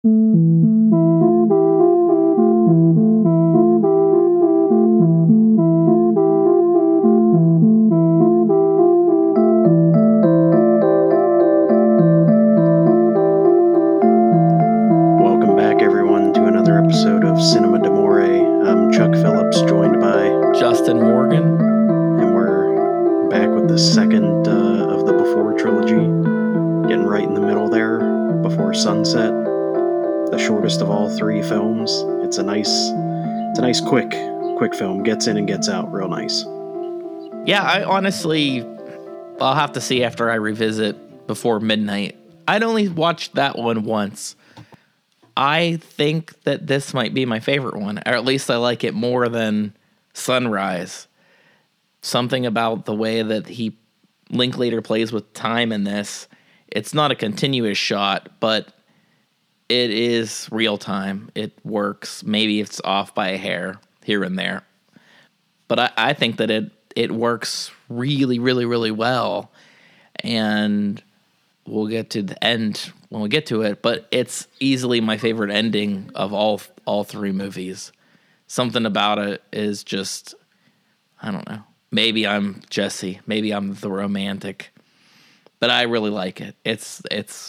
Welcome back, everyone, to another episode of Cinema d'Amore. I'm Chuck Phillips, joined by Justin Morgan. And we're back with the second of the Before trilogy, getting right in the middle there, Before Sunset, the shortest of all three films. It's a nice quick film. Gets in and gets out real nice. Yeah, I'll have to see after I revisit Before Midnight. I'd only watched that one once. I think that this might be my favorite one, or at least I like it more than Sunrise. Something about the way that Linklater plays with time in this. It's not a continuous shot, but it is real time. It works. Maybe it's off by a hair here and there. But I think that it works really, really, really well. And we'll get to the end when we get to it, but it's easily my favorite ending of all three movies. Something about it is just, I don't know. Maybe I'm Jesse. Maybe I'm the romantic. But I really like it. It's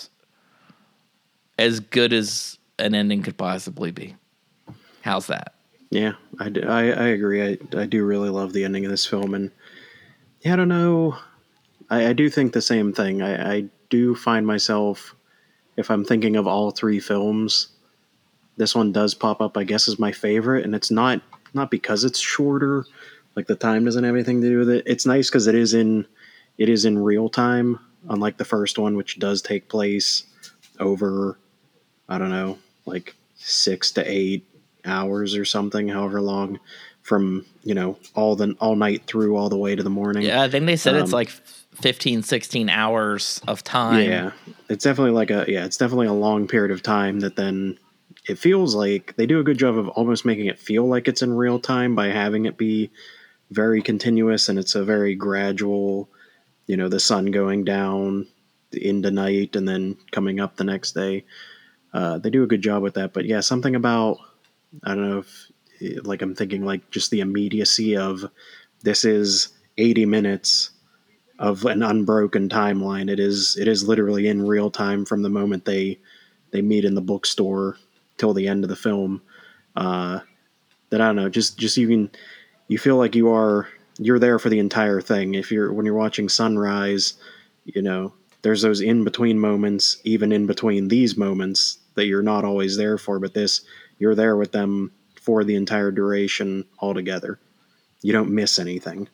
as good as an ending could possibly be. How's that? Yeah, I agree. I do really love the ending of this film. And yeah, I don't know. I do think the same thing. I do find myself, if I'm thinking of all three films, this one does pop up, I guess, as my favorite. And it's not because it's shorter. Like, the time doesn't have anything to do with it. It's nice because it is in real time, unlike the first one, which does take place over, I don't know, like 6 to 8 hours or something, however long, from, all night through all the way to the morning. Yeah, I think they said it's like 15, 16 hours of time. Yeah, it's definitely it's definitely a long period of time that then it feels like they do a good job of almost making it feel like it's in real time by having it be very continuous, and it's a very gradual, the sun going down into night and then coming up the next day. They do a good job with that. But yeah, something about, I don't know if, like, I'm thinking like just the immediacy of this is 80 minutes of an unbroken timeline. It is literally in real time from the moment they meet in the bookstore till the end of the film. That, I don't know, just even you feel like you're there for the entire thing. When you're watching Sunrise, there's those in between moments, even in between these moments, that you're not always there for. But this, you're there with them for the entire duration altogether. You don't miss anything.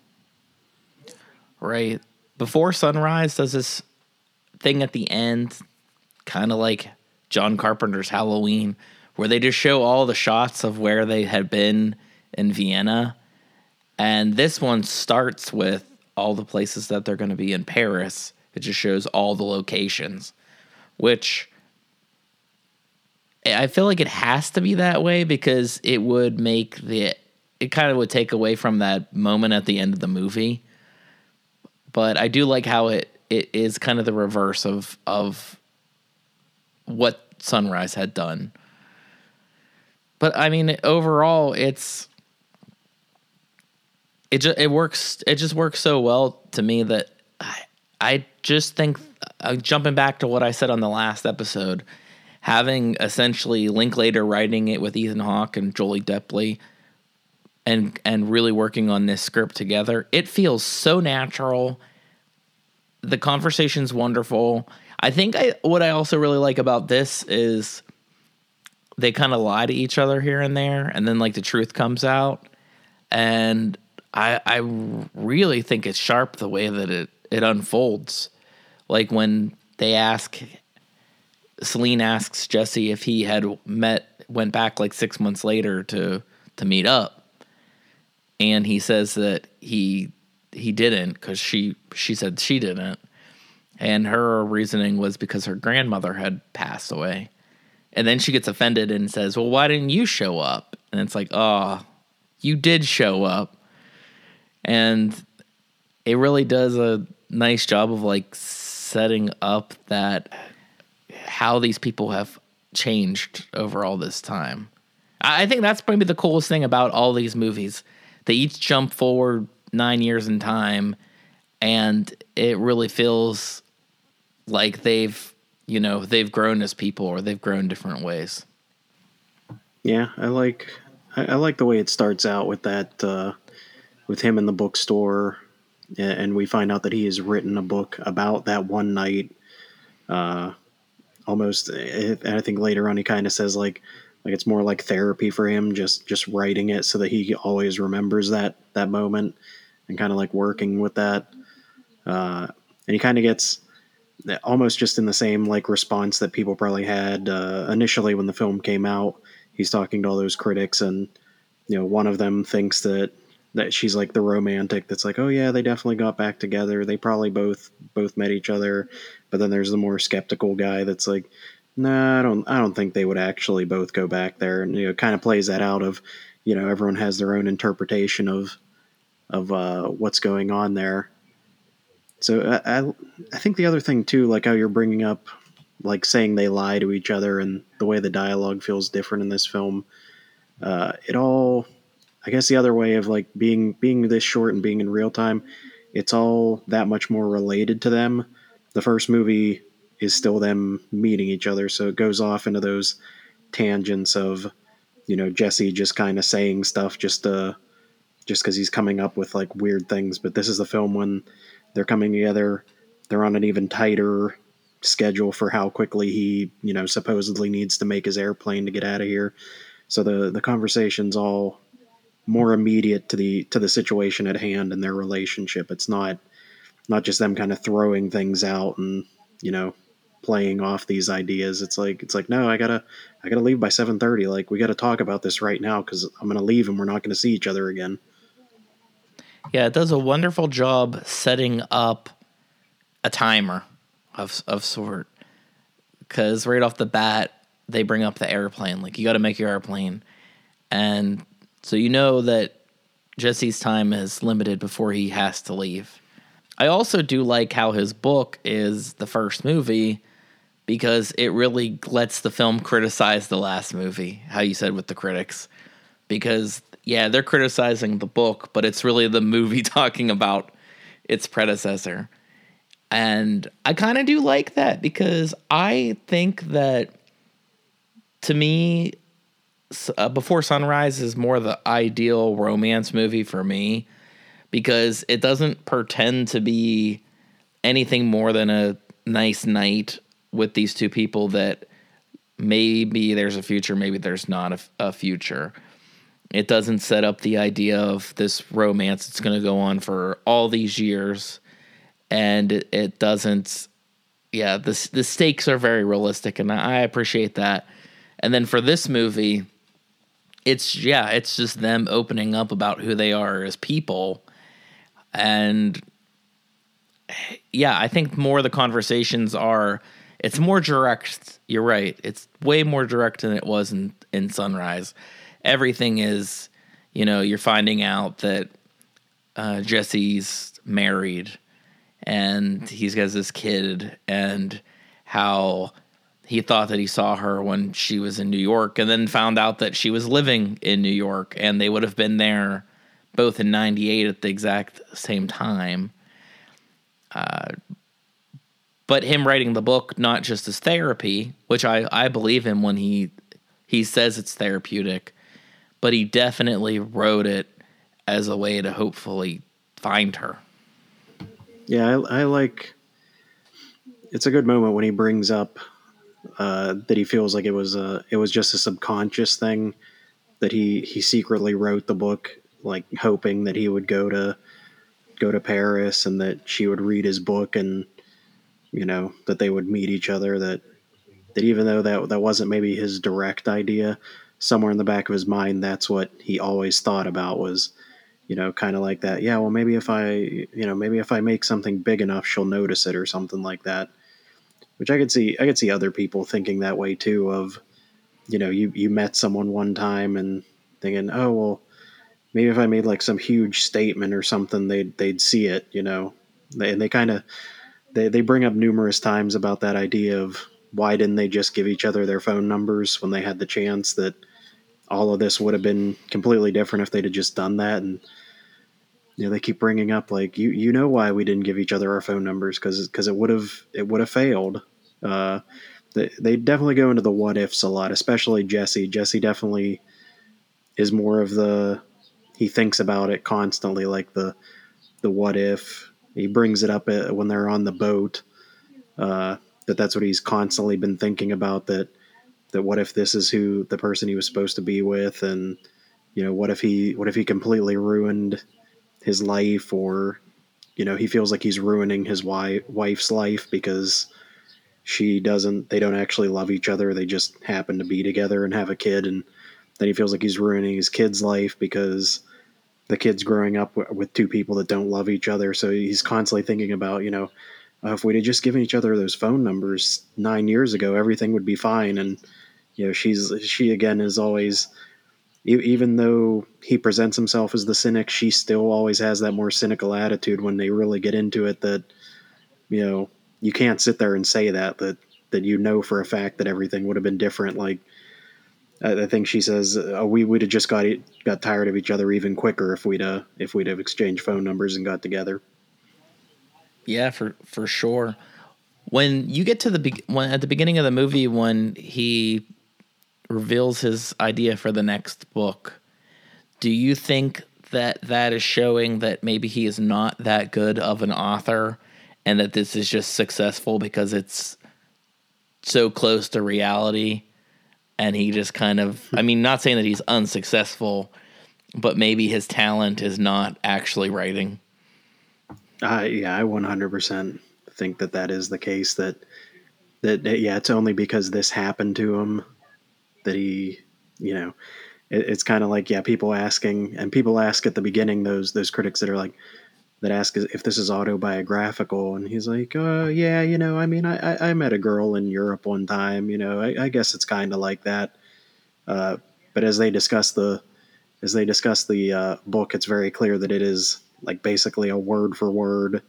Right. Before Sunrise does this thing at the end, kind of like John Carpenter's Halloween, where they just show all the shots of where they had been in Vienna. And this one starts with all the places that they're going to be in Paris. It just shows all the locations, which I feel like it has to be that way because it would make it kind of would take away from that moment at the end of the movie. But I do like how it is kind of the reverse of what Sunrise had done. But I mean, overall, it works. It just works so well to me that I just think, jumping back to what I said on the last episode, having essentially Linklater writing it with Ethan Hawke and Jolie Depley, and really working on this script together, it feels so natural. The conversation's wonderful. I think what I also really like about this is they kind of lie to each other here and there, and then like the truth comes out. And I really think it's sharp the way that it unfolds. Like when Celine asks Jesse if he had went back like 6 months later to meet up. And he says that he didn't because she said she didn't. And her reasoning was because her grandmother had passed away. And then she gets offended and says, well, why didn't you show up? And it's like, oh, you did show up. And it really does a nice job of like setting up that how these people have changed over all this time. I think that's probably the coolest thing about all these movies. They each jump forward 9 years in time, and it really feels like they've grown as people, or they've grown different ways. Yeah, I like the way it starts out with that with him in the bookstore, and we find out that he has written a book about that one night. Almost, and I think later on he kind of says like it's more like therapy for him, just writing it so that he always remembers that moment, and kind of like working with that. And he kind of gets almost just in the same like response that people probably had initially when the film came out. He's talking to all those critics, and one of them thinks that she's like the romantic that's like, oh yeah, they definitely got back together, they probably both met each other. But then there's the more skeptical guy that's like, no, I don't think they would actually both go back there. And kind of plays that out of everyone has their own interpretation of what's going on there. So I think the other thing too, like how you're bringing up like saying they lie to each other, and the way the dialogue feels different in this film, it all, I guess the other way of like being this short and being in real time, it's all that much more related to them. The first movie is still them meeting each other, so it goes off into those tangents of Jesse just kind of saying stuff just because he's coming up with like weird things. But this is the film when they're coming together. They're on an even tighter schedule for how quickly he supposedly needs to make his airplane to get out of here. So the conversation's all more immediate to the situation at hand and their relationship. It's not just them kind of throwing things out and playing off these ideas. It's like no, I gotta leave by 7:30. Like, we gotta talk about this right now because I'm gonna leave and we're not gonna see each other again. Yeah, it does a wonderful job setting up a timer of sort, because right off the bat they bring up the airplane. Like, you got to make your airplane, and so that Jesse's time is limited before he has to leave. I also do like how his book is the first movie, because it really lets the film criticize the last movie, how you said with the critics. Because, yeah, they're criticizing the book, but it's really the movie talking about its predecessor. And I kind of do like that, because I think that, to me, Before Sunrise is more the ideal romance movie for me, because it doesn't pretend to be anything more than a nice night with these two people that maybe there's a future, maybe there's not a future. It doesn't set up the idea of this romance that's going to go on for all these years. And it doesn't, the stakes are very realistic, and I appreciate that. And then for this movie, it's just them opening up about who they are as people. And I think more of the conversations it's more direct. You're right. It's way more direct than it was in Sunrise. Everything is, you're finding out that Jesse's married and he's got this kid, and how he thought that he saw her when she was in New York, and then found out that she was living in New York, and they would have been there both in 98 at the exact same time. But him writing the book, not just as therapy, which I believe him when he says it's therapeutic, but he definitely wrote it as a way to hopefully find her. Yeah, I like, it's a good moment when he brings up that he feels like it was just a subconscious thing, that he secretly wrote the book, like hoping that he would go to Paris and that she would read his book, and that they would meet each other, that even though that wasn't maybe his direct idea, somewhere in the back of his mind that's what he always thought about, was kind of like that. Yeah, well, maybe if I make something big enough, she'll notice it, or something like that. Which I could see other people thinking that way too, of you met someone one time and thinking, oh well, maybe if I made like some huge statement or something, they'd see it, and they kind of they bring up numerous times about that idea of why didn't they just give each other their phone numbers when they had the chance? That all of this would have been completely different if they'd have just done that. And they keep bringing up like you know why we didn't give each other our phone numbers, because it would have failed. Uh, they definitely go into the what ifs a lot, especially Jesse. Jesse definitely is more of the, he thinks about it constantly, like the what if. He brings it up when they're on the boat. That's what he's constantly been thinking about. That what if this is who the person he was supposed to be with, and what if he completely ruined his life, or he feels like he's ruining his wife's life because they don't actually love each other. They just happen to be together and have a kid. And then he feels like he's ruining his kid's life because the kid's growing up with two people that don't love each other. So he's constantly thinking about, if we'd have just given each other those phone numbers 9 years ago, everything would be fine. And, she again is always, even though he presents himself as the cynic, she still always has that more cynical attitude when they really get into it, that, you can't sit there and say that for a fact that everything would have been different. Like, I think she says, we would have just got tired of each other even quicker if we'd have exchanged phone numbers and got together. Yeah, for sure. When you get to at the beginning of the movie, when he reveals his idea for the next book, do you think that is showing that maybe he is not that good of an author, and that this is just successful because it's so close to reality, and he just kind of, I mean, not saying that he's unsuccessful, but maybe his talent is not actually writing? Yeah, I 100% think that is the case. That yeah, it's only because this happened to him that he, it's kind of like, yeah, people ask at the beginning, those critics that ask if this is autobiographical, and he's like, yeah, I mean, I met a girl in Europe one time, I guess it's kind of like that. But as they discuss the book, it's very clear that it is like basically a word for word,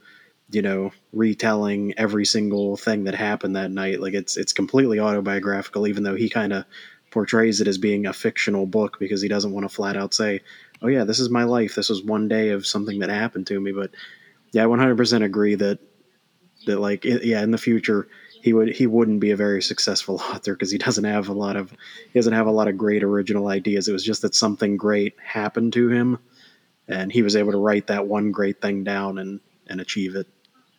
retelling every single thing that happened that night. Like, it's completely autobiographical, even though he kind of portrays it as being a fictional book because he doesn't want to flat out say, oh yeah, this is my life, this was one day of something that happened to me. But yeah, I 100% agree that like, yeah, in the future he wouldn't be a very successful author because he doesn't have a lot of great original ideas. It was just that something great happened to him, and he was able to write that one great thing down and achieve it.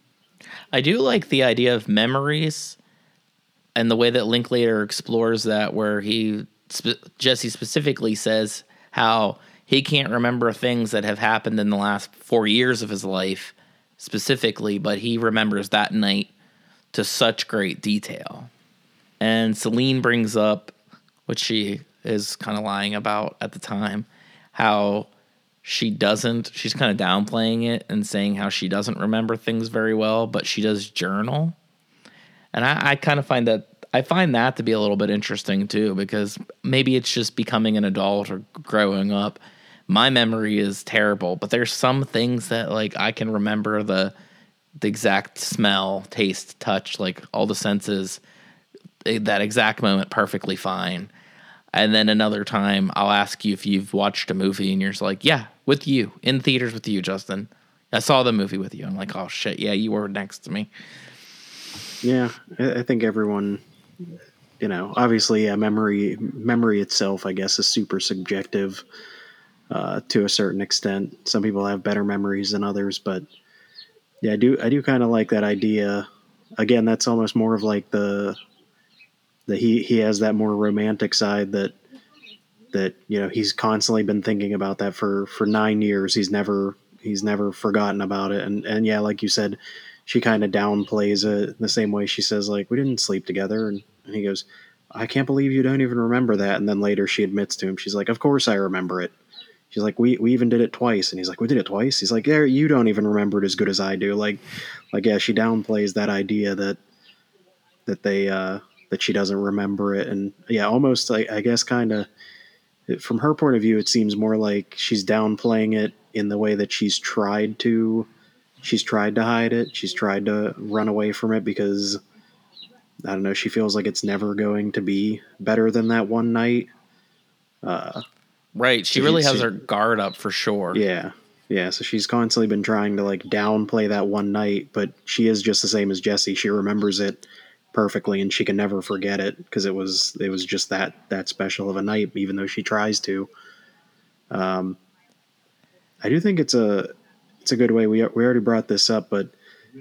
I do like the idea of memories and the way that Linklater explores that, where Jesse specifically says how he can't remember things that have happened in the last 4 years of his life specifically, but he remembers that night to such great detail. And Celine brings up, which she is kind of lying about at the time, how she's kind of downplaying it and saying how she doesn't remember things very well, but she does journal. And I kind of find that to be a little bit interesting too, because maybe it's just becoming an adult or growing up. My memory is terrible, but there's some things that, like, I can remember the exact smell, taste, touch, like all the senses, that exact moment perfectly fine. And then another time I'll ask you if you've watched a movie, and you're just like, yeah, with you, in theaters with you, Justin. I saw the movie with you. I'm like, oh shit, yeah, you were next to me. Yeah, I think everyone, obviously, yeah, memory itself, I guess, is super subjective to a certain extent. Some people have better memories than others, but yeah, I do kind of like that idea. Again, that's almost more of like the he has that more romantic side that he's constantly been thinking about that for 9 years. He's never forgotten about it. And yeah, like you said, she kind of downplays it the same way she says, like, we didn't sleep together. And he goes, I can't believe you don't even remember that. And then later she admits to him, she's like, of course I remember it. She's like, we even did it twice. And he's like, we did it twice? He's like, yeah, you don't even remember it as good as I do. Like, yeah, she downplays that idea that they, that she doesn't remember it. And yeah, almost, I guess, kind of, from her point of view, it seems more like she's downplaying it in the way that she's tried to hide it. She's tried to run away from it because, I don't know, she feels like it's never going to be better than that one night. Right. She really has her guard up for sure. Yeah. Yeah. So she's constantly been trying to like downplay that one night, but she is just the same as Jesse. She remembers it perfectly and she can never forget it because it was just that special of a night, even though she tries to. I do think it's a good way. We already brought this up, but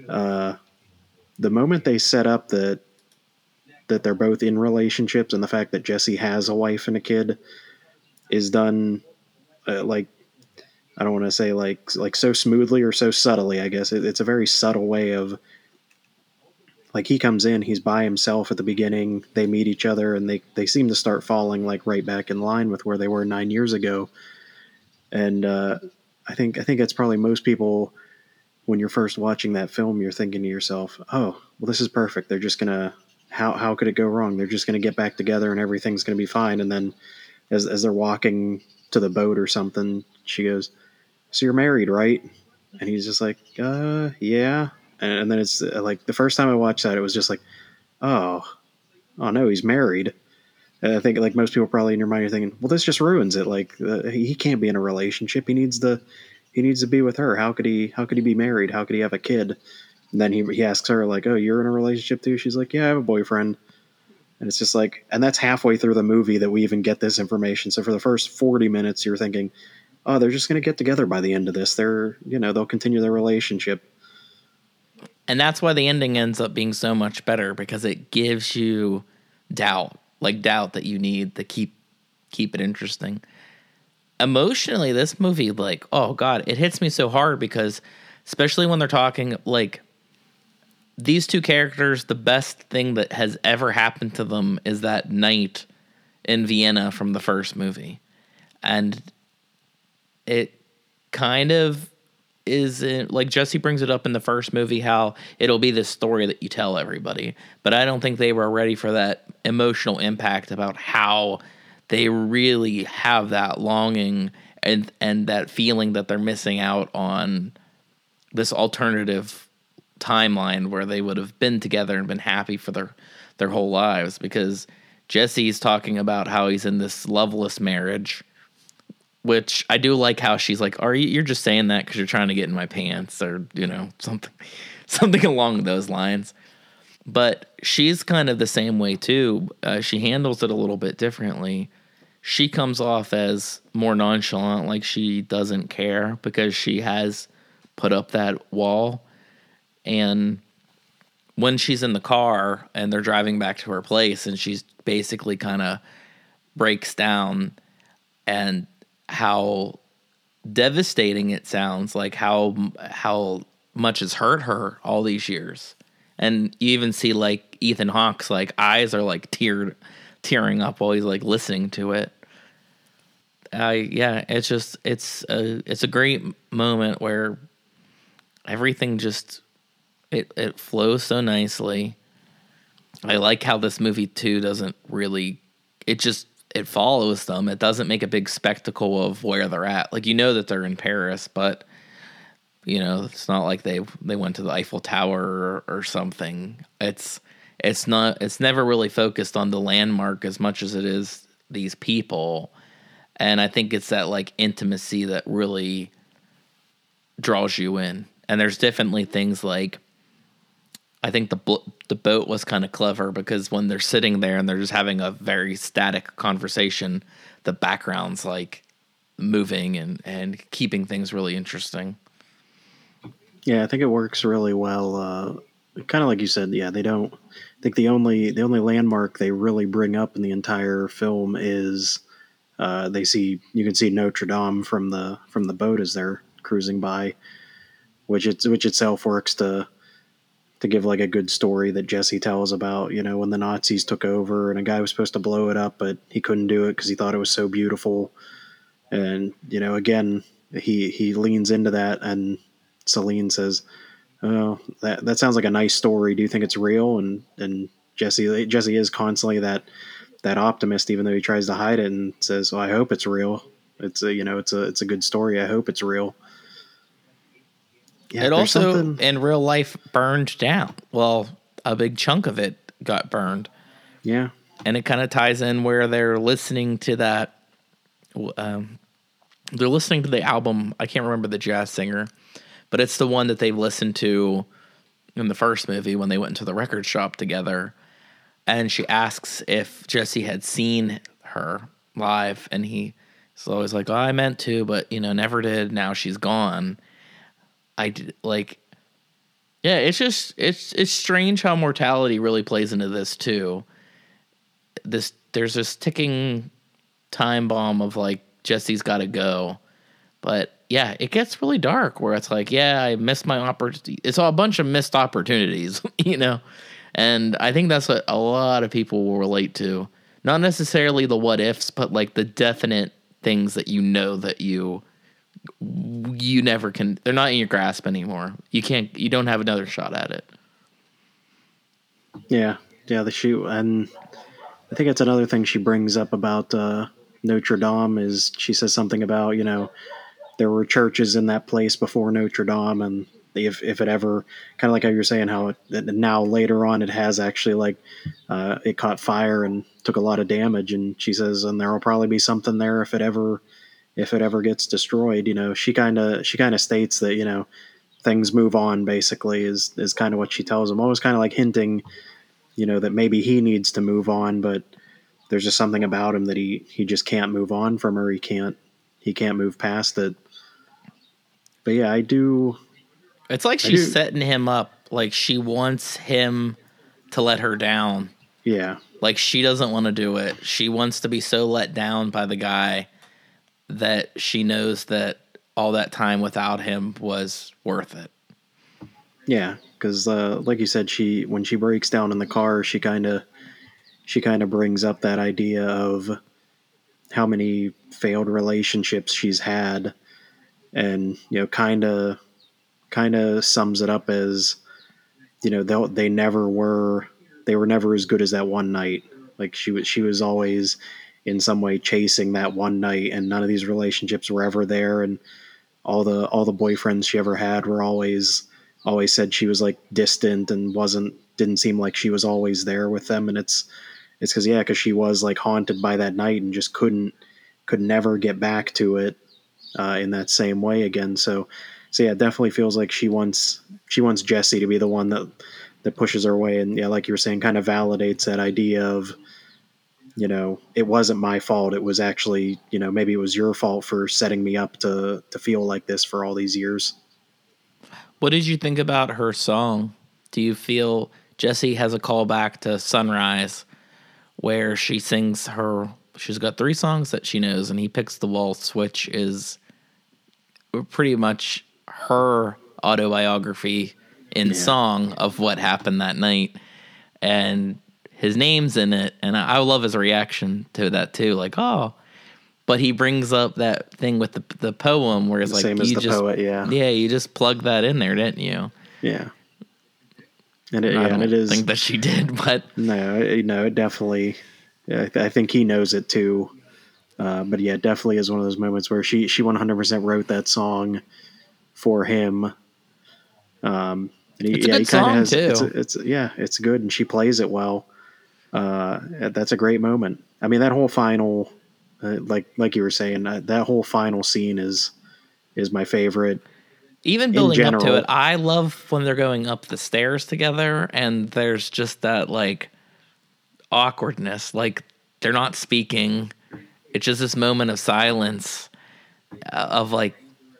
the moment they set up that they're both in relationships and the fact that Jesse has a wife and a kid is done like, I don't want to say like so smoothly or so subtly. I guess it's a very subtle way of, like, he comes in, he's by himself at the beginning, they meet each other, and they seem to start falling like right back in line with where they were 9 years ago. And I think it's probably most people, when you're first watching that film, you're thinking to yourself, oh, well, this is perfect. They're just gonna, how could it go wrong? They're just gonna get back together and everything's gonna be fine. And then as they're walking to the boat or something, she goes, so you're married, right? And he's just like, yeah. And then it's like the first time I watched that, it was just like, oh no, he's married. And I think like most people probably in your mind are thinking, well, this just ruins it. Like he can't be in a relationship. He needs to be with her. How could he be married? How could he have a kid? And then he asks her like, oh, you're in a relationship too? She's like, yeah, I have a boyfriend. And it's just like, and that's halfway through the movie that we even get this information. So for the first 40 minutes, you're thinking, oh, they're just going to get together by the end of this. They'll continue their relationship. And that's why the ending ends up being so much better, because it gives you doubt that you need to keep it interesting. Emotionally, this movie, like, oh God, it hits me so hard because especially when they're talking, like, these two characters, the best thing that has ever happened to them is that night in Vienna from the first movie. And it kind of is, like Jesse brings it up in the first movie, how it'll be this story that you tell everybody. But I don't think they were ready for that emotional impact about how they really have that longing and that feeling that they're missing out on this alternative timeline where they would have been together and been happy for their whole lives. Because Jesse's talking about how he's in this loveless marriage, which I do like how she's like, you're just saying that because you're trying to get in my pants, or, something along those lines. But she's kind of the same way too. She handles it a little bit differently. She comes off as more nonchalant, like she doesn't care because she has put up that wall. And when she's in the car and they're driving back to her place and she's basically kind of breaks down, and how devastating it sounds, like how much has hurt her all these years. And you even see like Ethan Hawke's like eyes are like tearing up while he's like listening to it. Yeah, it's a great moment where everything just it flows so nicely. I like how this movie too doesn't really, it follows them. It doesn't make a big spectacle of where they're at. Like, that they're in Paris, but it's not like they went to the Eiffel Tower or something. It's never really focused on the landmark as much as it is these people. And I think it's that like intimacy that really draws you in. And there's definitely things like, I think the boat was kind of clever because when they're sitting there and they're just having a very static conversation, the background's like moving and keeping things really interesting. Yeah, I think it works really well. Kind of like you said, yeah, they don't. I think the only landmark they really bring up in the entire film is you can see Notre Dame from the boat as they're cruising by, which itself works to give like a good story that Jesse tells about, when the Nazis took over and a guy was supposed to blow it up, but he couldn't do it because he thought it was so beautiful. And, again, he leans into that, and Celine says, oh, that sounds like a nice story. Do you think it's real? And Jesse is constantly that optimist, even though he tries to hide it, and says, well, I hope it's real. It's a good story. I hope it's real. Yeah, it also in real life burned down. Well, a big chunk of it got burned. Yeah. And it kind of ties in where they're listening to that. They're listening to the album. I can't remember the jazz singer, but it's the one that they've listened to in the first movie when they went into the record shop together. And she asks if Jesse had seen her live, and he's always like, "Oh, I meant to, but never did. Now she's gone." I did, like, yeah. It's just it's strange how mortality really plays into this too. There's this ticking time bomb of like Jesse's got to go, but yeah, it gets really dark where it's like, yeah, I missed my opportunity. It's all a bunch of missed opportunities, and I think that's what a lot of people will relate to. Not necessarily the what ifs, but like the definite things that that you never can. They're not in your grasp anymore. You don't have another shot at it. Yeah, the shoot, and I think it's another thing she brings up about Notre Dame is she says something about there were churches in that place before Notre Dame, and if it ever, kind of like how you're saying how now later on it has actually like it caught fire and took a lot of damage, and she says, and there will probably be something there if it ever gets destroyed. She kind of states that things move on, basically is kind of what she tells him, always kind of like hinting that maybe he needs to move on, but there's just something about him that he just can't move on from her. He can't move past it. But yeah, I do. It's like she's setting him up. Like she wants him to let her down. Yeah. Like she doesn't want to do it. She wants to be so let down by the guy that she knows that all that time without him was worth it. Yeah, because like you said, when she breaks down in the car, she kind of brings up that idea of how many failed relationships she's had, and kind of sums it up as they were never as good as that one night. Like she was always in some way chasing that one night, and none of these relationships were ever there, and all the boyfriends she ever had were always said she was like distant and didn't seem like she was always there with them. And it's because she was like haunted by that night and just could never get back to it in that same way again. So yeah, it definitely feels like she wants Jesse to be the one that pushes her away, and yeah, like you were saying, kind of validates that idea of it wasn't my fault. It was actually maybe it was your fault for setting me up to feel like this for all these years. What did you think about her song? Do you feel Jesse has a callback to Sunrise where she sings she's got 3 songs that she knows, and he picks the waltz, which is pretty much her autobiography in song of what happened that night. And his name's in it, and I love his reaction to that too. Like, oh, but he brings up that thing with the poem where it's like, same as the poet, yeah, you just plugged that in there, didn't you? Yeah, and I don't think that she did, but no, it definitely. I think he knows it too. But yeah, it definitely is one of those moments where she 100% wrote that song for him. And it's a good song too. It's good, and she plays it well. That's a great moment. I mean, that whole final, like you were saying, that whole final scene is my favorite. Even building up to it, I love when they're going up the stairs together, and there's just that like awkwardness, like they're not speaking. It's just this moment of silence of like,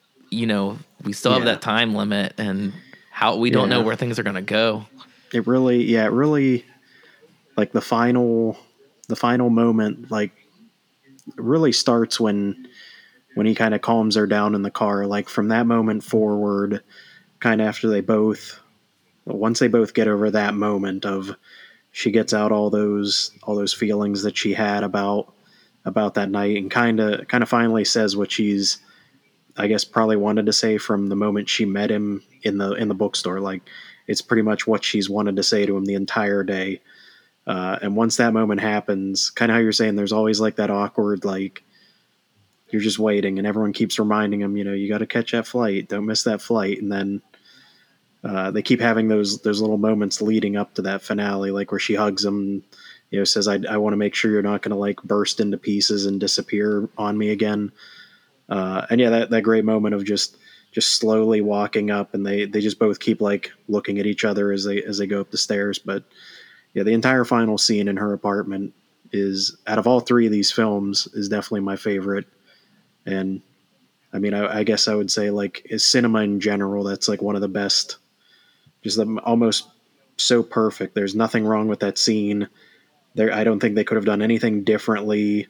we still have that time limit, and how we don't know where things are going to go. It really, like the final moment, like really starts when he kind of calms her down in the car. Like from that moment forward, kind of after once they both get over that moment of, she gets out all those feelings that she had about that night, and kind of finally says what she's, I guess, probably wanted to say from the moment she met him in the bookstore. Like it's pretty much what she's wanted to say to him the entire day. And once that moment happens, kind of how you're saying, there's always like that awkward, like you're just waiting, and everyone keeps reminding him, you got to catch that flight, don't miss that flight, and then they keep having those little moments leading up to that finale, like where she hugs him, says, I want to make sure you're not going to like burst into pieces and disappear on me again. And yeah, that great moment of just slowly walking up, and they just both keep like looking at each other as they go up the stairs. But yeah, the entire final scene in her apartment is, out of all three of these films, is definitely my favorite. And I mean, I guess I would say, like, is cinema in general, that's like one of the best. Just almost so perfect. There's nothing wrong with that scene. I don't think they could have done anything differently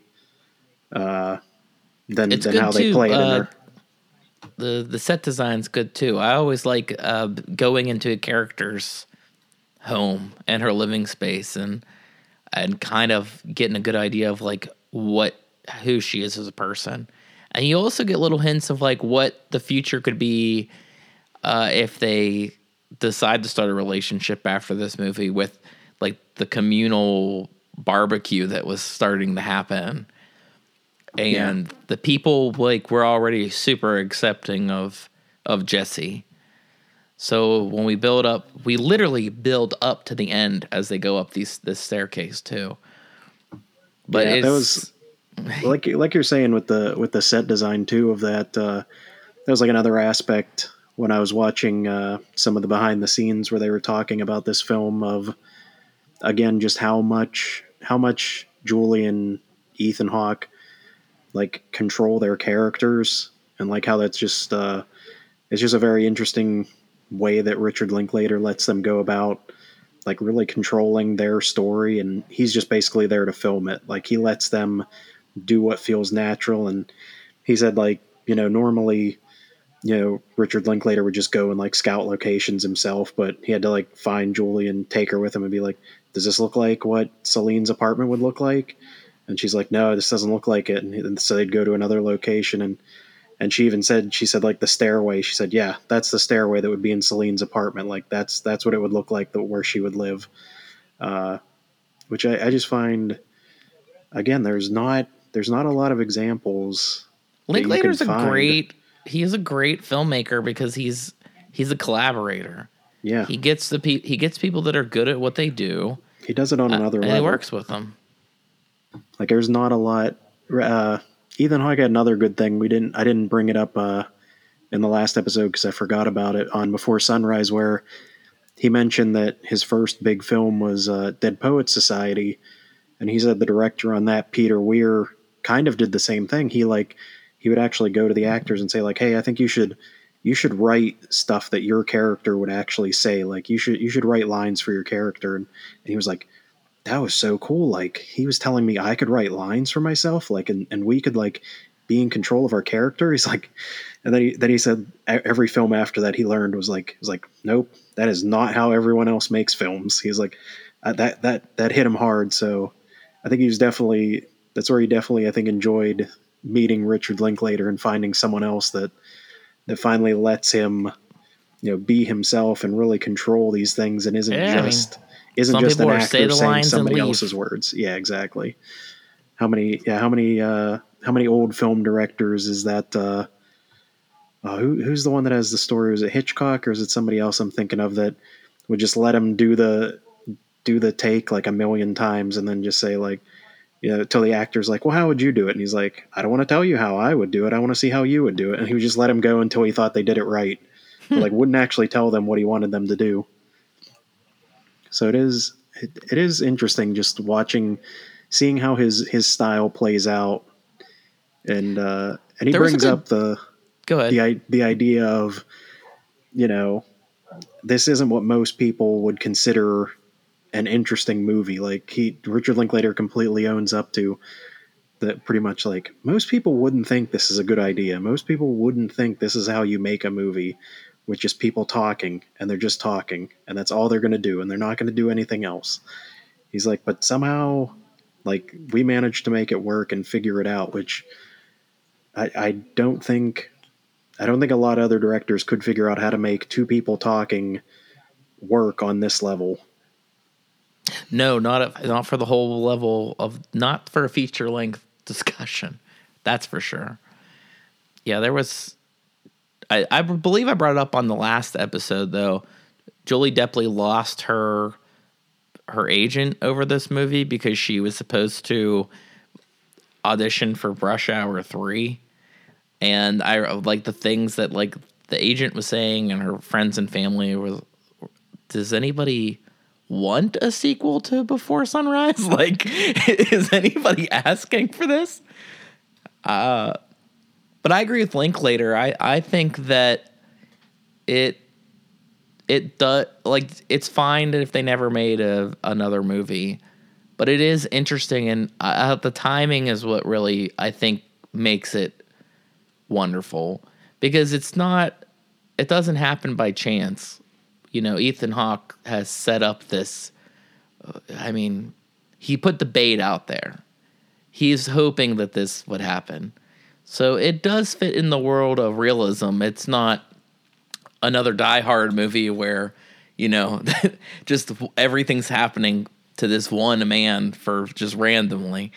than how they too. play it in there. The set design's good too. I always like going into a character's home and her living space and kind of getting a good idea of like who she is as a person. And you also get little hints of like what the future could be if they decide to start a relationship after this movie, with like the communal barbecue that was starting to happen. And the people like were already super accepting of Jesse. So when we literally build up to the end as they go up this staircase too. But that was like you're saying with the set design too of that. That was like another aspect when I was watching some of the behind the scenes where they were talking about this film, of again just how much Julie and Ethan Hawke like control their characters, and like how that's just it's just a very interesting way that Richard Linklater lets them go about like really controlling their story, and he's just basically there to film it. Like he lets them do what feels natural. And he said, like, normally, Richard Linklater would just go and like scout locations himself, but he had to like find Julie and take her with him and be like, does this look like what Celine's apartment would look like? And she's like, no, this doesn't look like it. And so they'd go to another location, and she even said, like the stairway, she said, yeah, that's the stairway that would be in Celine's apartment. Like that's what it would look like, where she would live. Which I just find, again, there's not a lot of examples. Linklater's he's a great filmmaker because he's a collaborator. Yeah. He gets people that are good at what they do. He does it on another level. And he works with them. Like there's not a lot. Ethan Hawke had another good thing. I didn't bring it up in the last episode because I forgot about it, on Before Sunrise, where he mentioned that his first big film was Dead Poets Society, and he said the director on that, Peter Weir, kind of did the same thing. He would actually go to the actors and say like, hey, I think you should write stuff that your character would actually say. Like you should write lines for your character. And he was like, that was so cool. Like he was telling me I could write lines for myself, like, and we could like be in control of our character. He's like, and then he said every film after that he learned was like, nope, that is not how everyone else makes films. He's like, that hit him hard. So I think that's where he definitely, I think, enjoyed meeting Richard Linklater and finding someone else that finally lets him, be himself and really control these things, and isn't just an actor saying somebody else's words. Yeah, exactly. How many old film directors is that? Who's the one that has the story? Was it Hitchcock, or is it somebody else I'm thinking of, that would just let him do the take like a million times and then just say like, till the actor's like, well, how would you do it? And he's like, I don't want to tell you how I would do it. I want to see how you would do it. And he would just let him go until he thought they did it right. But like wouldn't actually tell them what he wanted them to do. So it is interesting just seeing how his style plays out. And he brings up the idea of, this isn't what most people would consider an interesting movie. Like Richard Linklater completely owns up to that, pretty much like most people wouldn't think this is a good idea. Most people wouldn't think this is how you make a movie, with just people talking, and they're just talking, and that's all they're going to do, and they're not going to do anything else. He's like, but somehow like we managed to make it work and figure it out, which I don't think a lot of other directors could figure out how to make two people talking work on this level. No, not for the whole level of, not for a feature length discussion. That's for sure. Yeah, there was. I believe I brought it up on the last episode though. Julie Depley lost her agent over this movie because she was supposed to audition for Rush Hour 3. And I like the things that like the agent was saying and her friends and family was, does anybody want a sequel to Before Sunrise? Like, is anybody asking for this? But I agree with Linklater. I think that it does, like, it's fine if they never made another movie, but it is interesting, and the timing is what really I think makes it wonderful, because it doesn't happen by chance. You know, Ethan Hawke has set up this. I mean, he put the bait out there. He's hoping that this would happen. So it does fit in the world of realism. It's not another Die Hard movie where, you know, just everything's happening to this one man for just randomly.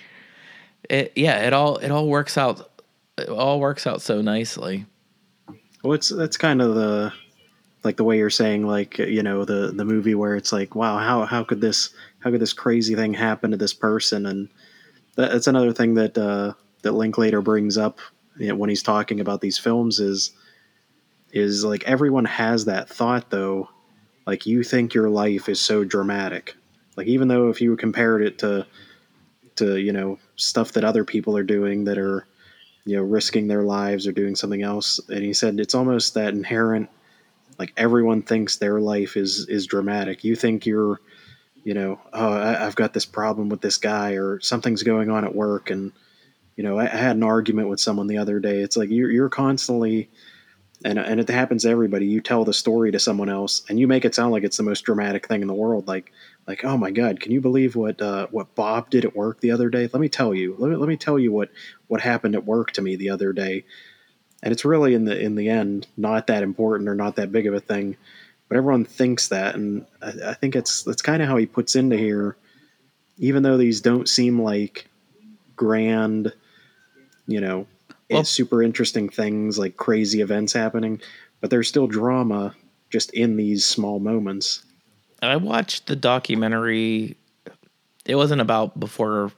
It all works out. It all works out so nicely. Well, that's kind of the way you're saying, like, you know, the movie where it's like, wow, how could this crazy thing happen to this person? And that's another thing that that Linklater brings up, you know, when he's talking about these films is like, everyone has that thought, though. Like, you think your life is so dramatic, like, even though if you compared it to you know, stuff that other people are doing that are, you know, risking their lives or doing something else, and he said it's almost that inherent, like, everyone thinks their life is dramatic. You think you're, you know, oh, I've got this problem with this guy, or something's going on at work, and, you know, I had an argument with someone the other day. It's like you're constantly, and it happens to everybody. You tell the story to someone else, and you make it sound like it's the most dramatic thing in the world. Like, oh my God, can you believe what Bob did at work the other day? Let me tell you. Let me tell you what happened at work to me the other day. And it's really in the end not that important or not that big of a thing, but everyone thinks that, and I think that's kind of how he puts into here. Even though these don't seem like grand, you know, it's super interesting things, like crazy events happening, but there's still drama just in these small moments. I watched the documentary. It wasn't about Before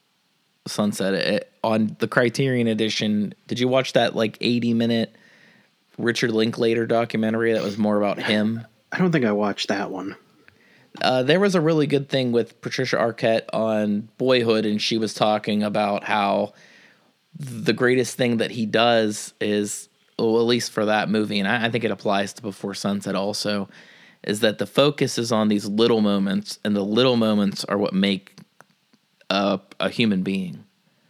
Sunset on the Criterion edition. Did you watch that like 80-minute Richard Linklater documentary that was more about him? I don't think I watched that one. There was a really good thing with Patricia Arquette on Boyhood, and she was talking about how the greatest thing that he does is, well, at least for that movie, and I think it applies to Before Sunset also, is that the focus is on these little moments, and the little moments are what make a human being.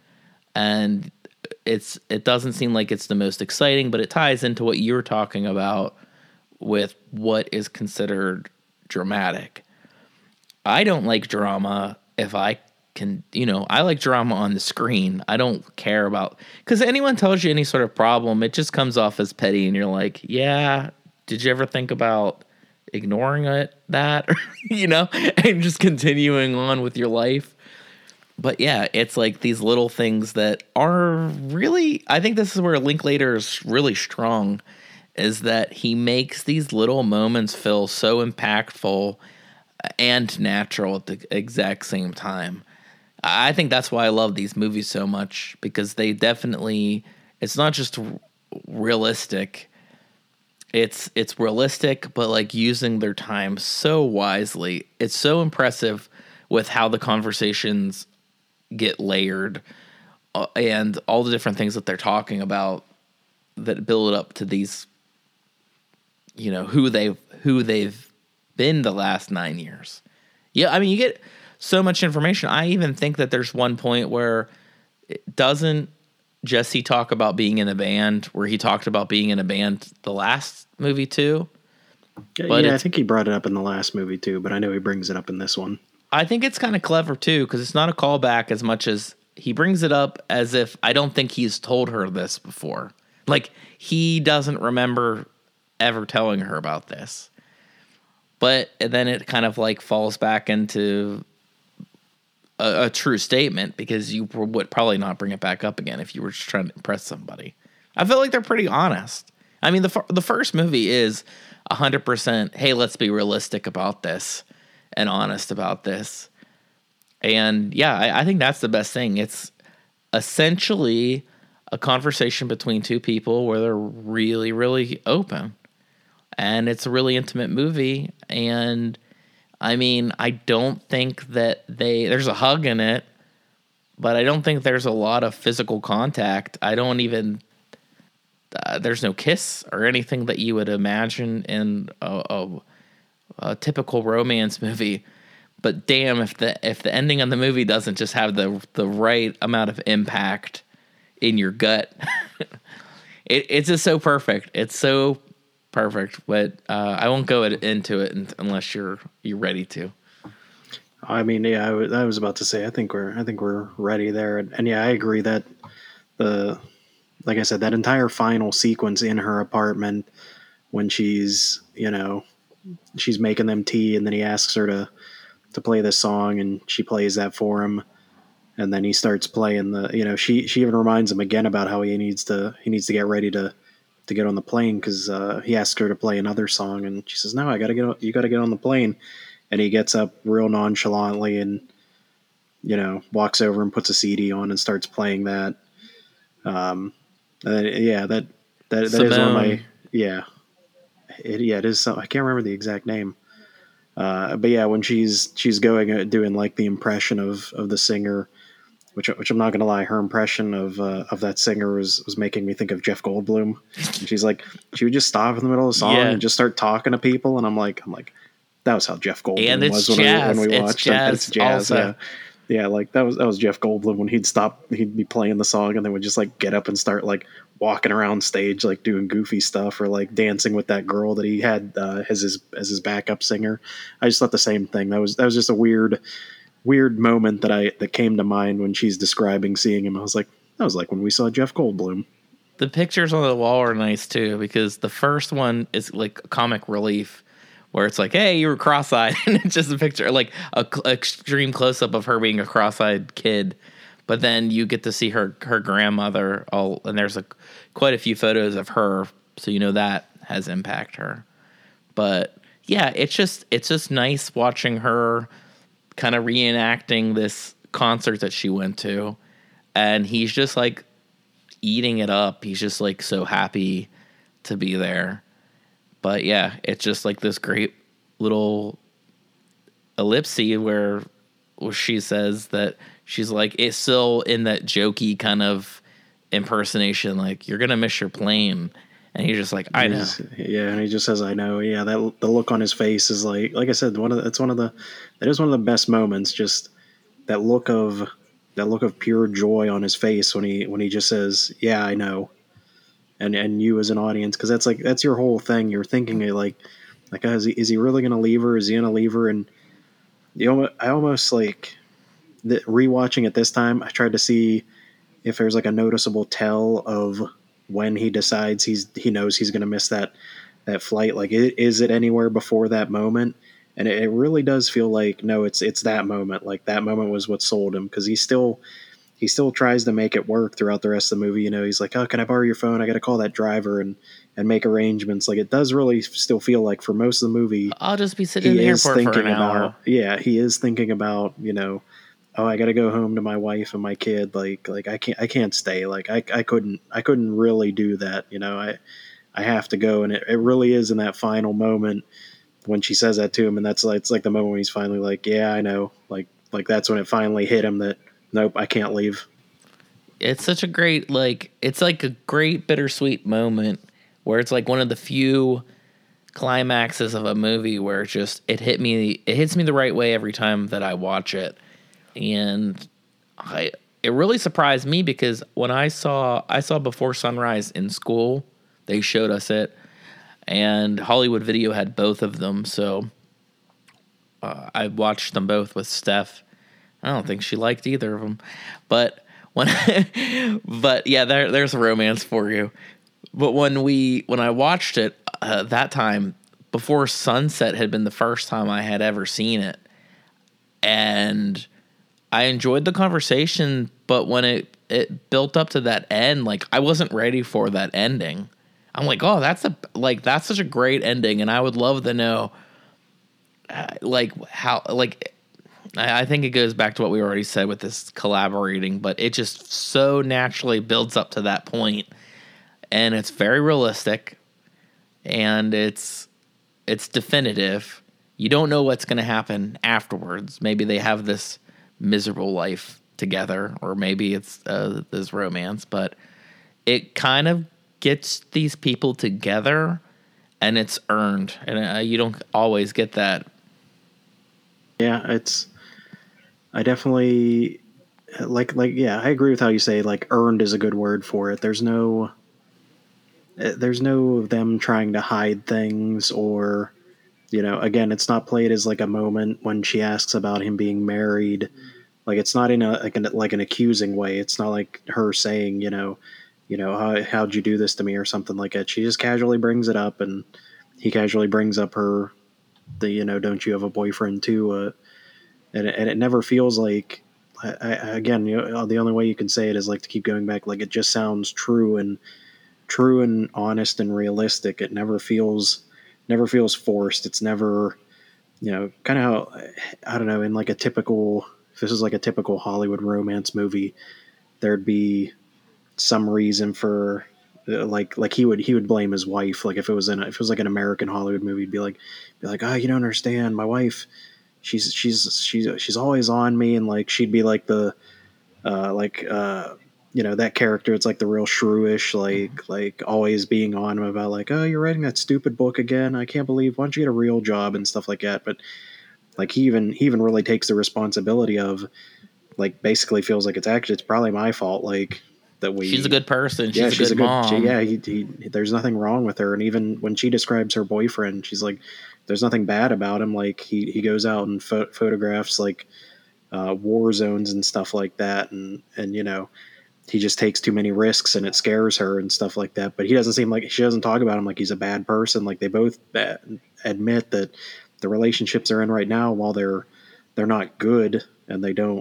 And it doesn't seem like it's the most exciting, but it ties into what you're talking about with what is considered dramatic. I don't like drama if I can, you know, I like drama on the screen. I don't care about, because anyone tells you any sort of problem, it just comes off as petty, and you're like, yeah, did you ever think about ignoring that, you know, and just continuing on with your life? But yeah, it's like these little things that are really, I think this is where Linklater is really strong, is that he makes these little moments feel so impactful and natural at the exact same time. I think that's why I love these movies so much, because they definitely, it's not just realistic. It's realistic, but like using their time so wisely. It's so impressive with how the conversations get layered, and all the different things that they're talking about that build up to these, you know, who they've been the last 9 years. Yeah, I mean, you get so much information. I even think that there's one point where doesn't Jesse talk about being in a band, where he talked about being in a band the last movie too. But yeah, I think he brought it up in the last movie too, but I know he brings it up in this one. I think it's kind of clever too, because it's not a callback as much as he brings it up as if I don't think he's told her this before. Like, he doesn't remember ever telling her about this. But then it kind of like falls back into a true statement, because you would probably not bring it back up again if you were just trying to impress somebody. I feel like they're pretty honest. I mean, the first movie is 100%, hey, let's be realistic about this and honest about this. And yeah, I think that's the best thing. It's essentially a conversation between two people where they're really, really open. And it's a really intimate movie. And I mean, I don't think that there's a hug in it, but I don't think there's a lot of physical contact. I don't even, there's no kiss or anything that you would imagine in a typical romance movie. But damn, if the ending of the movie doesn't just have the right amount of impact in your gut, it's just so perfect. It's so perfect. But I won't go into it unless you're ready to. I mean, yeah, I was about to say, I think we're ready there, and yeah, I agree that like I said, that entire final sequence in her apartment when she's making them tea, and then he asks her to play this song, and she plays that for him, and then he starts playing she even reminds him again about how he needs to get ready to get on the plane, because he asks her to play another song, and she says, no, you gotta get on the plane. And he gets up real nonchalantly and walks over and puts a CD on and starts playing that. That is one of my it is some, I can't remember the exact name. But yeah, when she's going doing like the impression of the singer, which I'm not gonna lie, her impression of that singer was making me think of Jeff Goldblum. And she's like, she would just stop in the middle of the song and just start talking to people, and I'm like, that was how Jeff Goldblum was when we watched it. It's jazz. Also. Yeah, like that was Jeff Goldblum when he'd be playing the song and then would just like get up and start like walking around stage, like doing goofy stuff or like dancing with that girl that he had as his backup singer. I just thought the same thing. That was just a weird moment that came to mind when she's describing seeing him. I was like, that was like when we saw Jeff Goldblum. The pictures on the wall are nice too, because the first one is like comic relief, where it's like, hey, you were cross-eyed, and it's just a picture, like a extreme close-up of her being a cross-eyed kid. But then you get to see her grandmother, and there's quite a few photos of her, so that has impact her. But yeah, it's just nice watching her kind of reenacting this concert that she went to, and he's just like eating it up. He's just like so happy to be there. But yeah, it's just like this great little ellipse where she says that she's like, it's still in that jokey kind of impersonation, like, you're gonna miss your plane, and he's just like, I know. Yeah, and he just says, I know. Yeah, the look on his face is like I said, that is one of the best moments. Just that look of pure joy on his face when he just says, yeah, I know. And you as an audience, because that's your whole thing. You're thinking like is he really going to leave her? Is he going to leave her? And I almost like rewatching it this time. I tried to see if there's like a noticeable tell of when he decides he knows he's going to miss that flight. Like, is it anywhere before that moment? And it really does feel like, no, it's that moment. Like, that moment was what sold him, because he still tries to make it work throughout the rest of the movie. He's like, oh, can I borrow your phone? I got to call that driver and make arrangements. Like, it does really still feel like for most of the movie, I'll just be sitting in the airport for an hour. Yeah, he is thinking about, oh, I got to go home to my wife and my kid. Like I can't stay. Like I couldn't really do that. I have to go. And it really is in that final moment when she says that to him. And it's like the moment when he's finally like, yeah, I know. Like that's when it finally hit him that, nope, I can't leave. It's such a great, it's like a great bittersweet moment where it's like one of the few climaxes of a movie where it hits me the right way every time that I watch it. And it really surprised me, because when I saw Before Sunrise in school, they showed us it, and Hollywood Video had both of them. So I watched them both with Steph. I don't think she liked either of them, but yeah, there's a romance for you. But when I watched it that time, Before Sunset had been the first time I had ever seen it, and I enjoyed the conversation. But when it built up to that end, like, I wasn't ready for that ending. I'm like, oh, that's such a great ending, and I would love to know, how, I think it goes back to what we already said with this collaborating, but it just so naturally builds up to that point, and it's very realistic, and it's definitive. You don't know what's going to happen afterwards. Maybe they have this miserable life together, or maybe it's this romance, but it kind of gets these people together, and it's earned, and you don't always get that. Yeah, I definitely yeah, I agree with how you say like earned is a good word for it. There's no of them trying to hide things, or again, it's not played as like a moment when she asks about him being married. Like it's not in a like an accusing way. It's not like her saying, how'd you do this to me or something like that. She just casually brings it up, and he casually brings up don't you have a boyfriend too? And it never feels like, again, the only way you can say it is like to keep going back. Like it just sounds true and honest and realistic. It never feels forced. It's never, kind of how, I don't know, in like if this is like a typical Hollywood romance movie, there'd be some reason for like he would blame his wife. Like if it was like an American Hollywood movie, he'd be like, oh, you don't understand. My wife, she's always on me. And like, she'd be like that character. It's like the real shrewish, like always being on him about like, oh, you're writing that stupid book again. I can't believe, why don't you get a real job and stuff like that. But like he even really takes the responsibility of, like, basically feels like it's probably my fault. Like she's a good person. Yeah, she's a good mom. There's nothing wrong with her. And even when she describes her boyfriend, she's like, there's nothing bad about him. Like he goes out and photographs like war zones and stuff like that. And he just takes too many risks and it scares her and stuff like that. But she doesn't talk about him like he's a bad person. Like they both admit that the relationships they're in right now, while they're not good, and they don't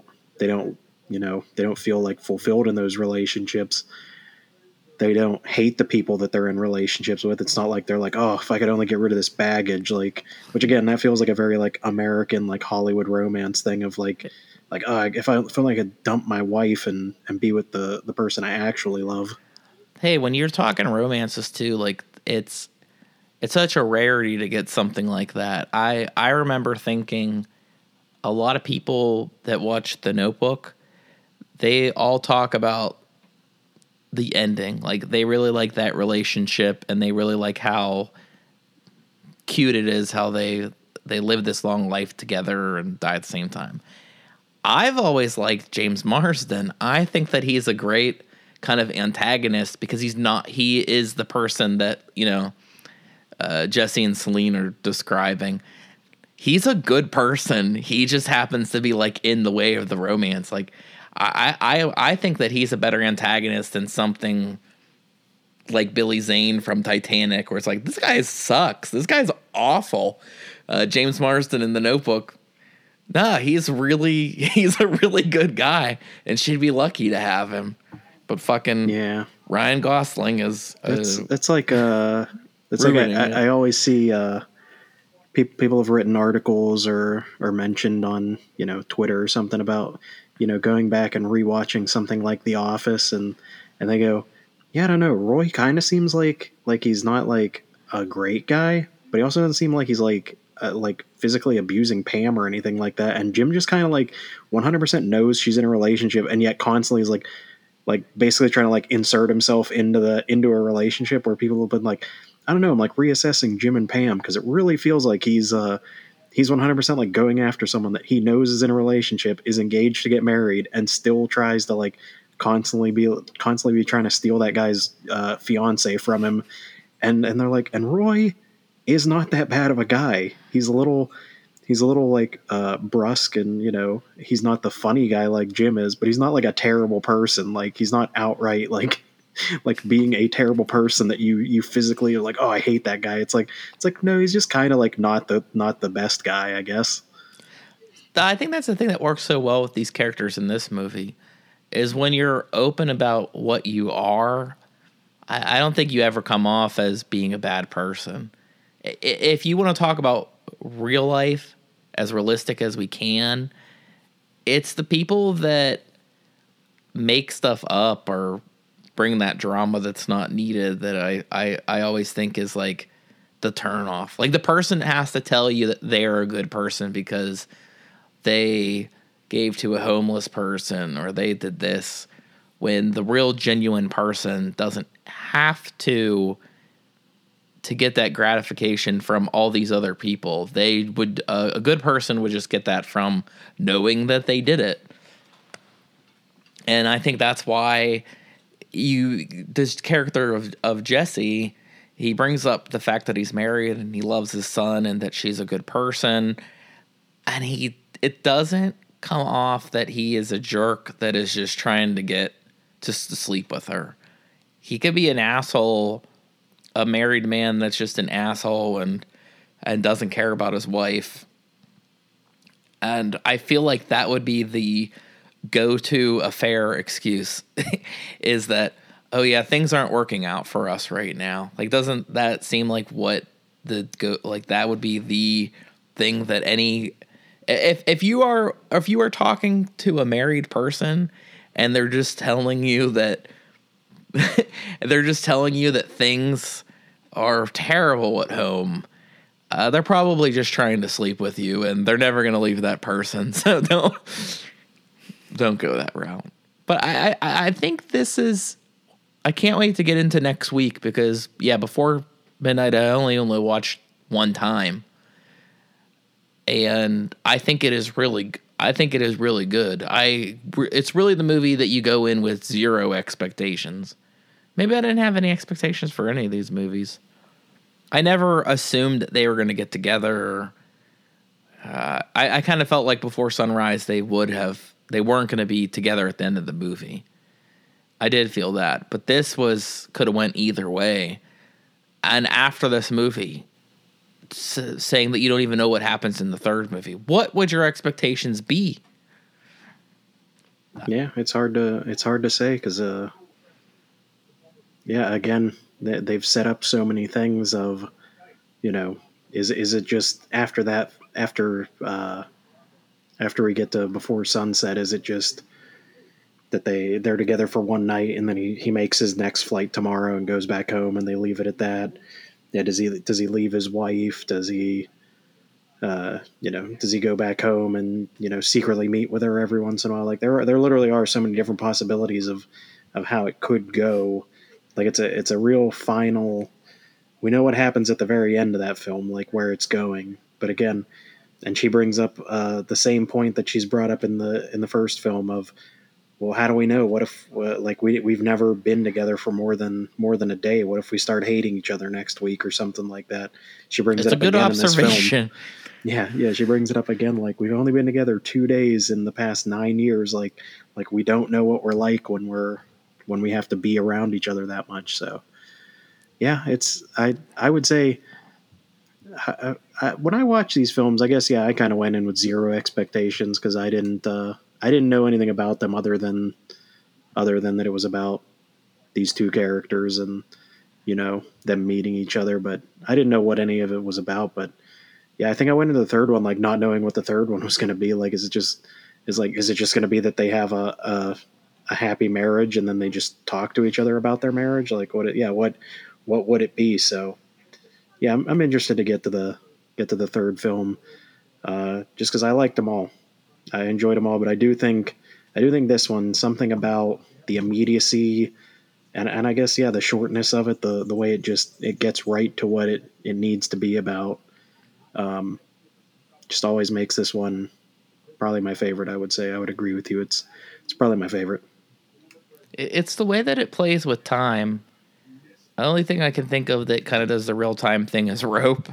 feel like fulfilled in those relationships. They don't hate the people that they're in relationships with. It's not like they're like, oh, if I could only get rid of this baggage, like, which again, that feels like a very like American, like Hollywood romance thing of like, if I feel like I could dump my wife and be with the person I actually love. Hey, when you're talking romances too, like it's such a rarity to get something like that. I remember thinking a lot of people that watch The Notebook, they all talk about the ending. Like they really like that relationship, and they really like how cute it is how they live this long life together and die at the same time. I've always liked James Marsden. I think that he's a great kind of antagonist because he is the person that, Jesse and Celine are describing. He's a good person. He just happens to be like in the way of the romance. Like I think that he's a better antagonist than something like Billy Zane from Titanic, where it's like, this guy sucks. This guy's awful. James Marsden in The Notebook, he's a really good guy, and she'd be lucky to have him. But fucking Ryan Gosling is it's like I always see people have written articles or mentioned on Twitter or something about going back and rewatching something like The Office, and they go, yeah, I don't know, Roy kind of seems like he's not like a great guy, but he also doesn't seem like he's like physically abusing Pam or anything like that. And Jim just kind of like 100% knows she's in a relationship, and yet constantly is like basically trying to like insert himself into a relationship where people have been like, I don't know, I'm like reassessing Jim and Pam, because it really feels like he's 100% like going after someone that he knows is in a relationship, is engaged to get married, and still tries to like constantly be trying to steal that guy's fiance from him. And they're like, and Roy is not that bad of a guy. He's a little like brusque, and he's not the funny guy like Jim is, but he's not like a terrible person. Like he's not outright like being a terrible person that you physically are like, oh, I hate that guy. It's like no, he's just kind of like not the best guy, I guess. I think that's the thing that works so well with these characters in this movie, is when you're open about what you are. I don't think you ever come off as being a bad person. If you want to talk about real life as realistic as we can, it's the people that make stuff up or bring that drama that's not needed that I always think is like the turn off. Like the person has to tell you that they're a good person because they gave to a homeless person or they did this, when the real genuine person doesn't have to get that gratification from all these other people. They would, a good person would just get that from knowing that they did it. And I think that's why this character of Jesse, he brings up the fact that he's married and he loves his son and that she's a good person. And it doesn't come off that he is a jerk that is just trying to get just to sleep with her. He could be an asshole, a married man that's just an asshole and doesn't care about his wife. And I feel like that would be the go-to affair excuse is that, oh yeah, things aren't working out for us right now. Like, doesn't that seem like what that would be the thing that if you are talking to a married person and they're just telling you that things are terrible at home, they're probably just trying to sleep with you and they're never going to leave that person. So don't go that route. But I think this is, I can't wait to get into next week because Before Midnight I only watched one time. And I think it is really good. It's really the movie that you go in with zero expectations. Maybe I didn't have any expectations for any of these movies. I never assumed that they were going to get together. I kind of felt like Before Sunrise they weren't going to be together at the end of the movie. I did feel that, but this could have went either way. And after this movie, saying that you don't even know what happens in the third movie, what would your expectations be? Yeah, it's hard to say because again, they've set up so many things of, is it just after that, after we get to Before Sunset, is it just that they're together for one night and then he makes his next flight tomorrow and goes back home and they leave it at that? Yeah, does he leave his wife? Does he does he go back home and secretly meet with her every once in a while? Like there literally are so many different possibilities of how it could go. Like it's a real final. We know what happens at the very end of that film, like where it's going. But again, and she brings up the same point that she's brought up in the first film of, well, how do we know? What if we've never been together for more than a day? What if we start hating each other next week or something like that? She brings it up again in this film. Yeah, she brings it up again. Like, we've only been together 2 days in the past 9 years. Like we don't know what we're like when we have to be around each other that much. So yeah, I would say when I watch these films, I guess, I kind of went in with zero expectations because I didn't know anything about them other than that it was about these two characters and, them meeting each other. But I didn't know what any of it was about. But yeah, I think I went into the third one, like, not knowing what the third one was going to be. Like, is it just going to be that they have a happy marriage and then they just talk to each other about their marriage? Like, what would it be? So yeah, I'm interested to get to the third film, just because I liked them all. I enjoyed them all, but I do think this one, something about the immediacy and I guess, the shortness of it, the way it gets right to what it needs to be about, just always makes this one probably my favorite. I would say I would agree with you. It's probably my favorite. It's the way that it plays with time. The only thing I can think of that kind of does the real time thing is Rope.